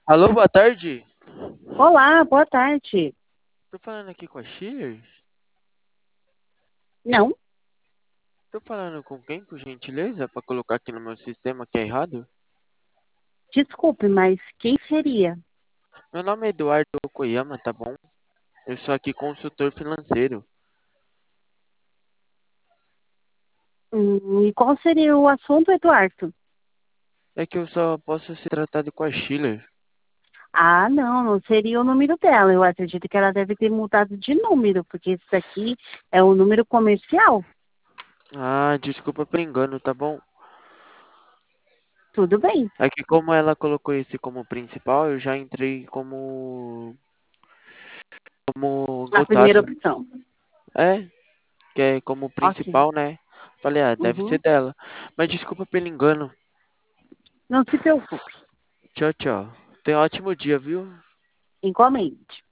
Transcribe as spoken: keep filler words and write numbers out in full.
Alô, boa tarde. Olá, boa tarde. Tô falando aqui com a Schiller? Não, Tô falando com quem, por gentileza, pra colocar aqui no meu sistema que é errado? desculpe, mas quem seria? Meu nome é Eduardo Koyama, tá bom? Eu sou aqui consultor financeiro. Hum, e qual seria o assunto, Eduardo? É que eu só posso ser tratado com a Schiller. Ah, não, não seria o número dela. Eu acredito que ela deve ter mudado de número, porque isso aqui é um número comercial. Ah, desculpa pelo engano, tá bom? Tudo bem, É que como ela colocou esse como principal, eu já entrei como como em a primeira contato. opção. É, que é como Ok. principal, né? Falei, ah, deve ser Uhum. dela. Mas desculpa pelo engano. Não se preocupe. Tchau, tchau. Tenha um ótimo dia, viu? Igualmente.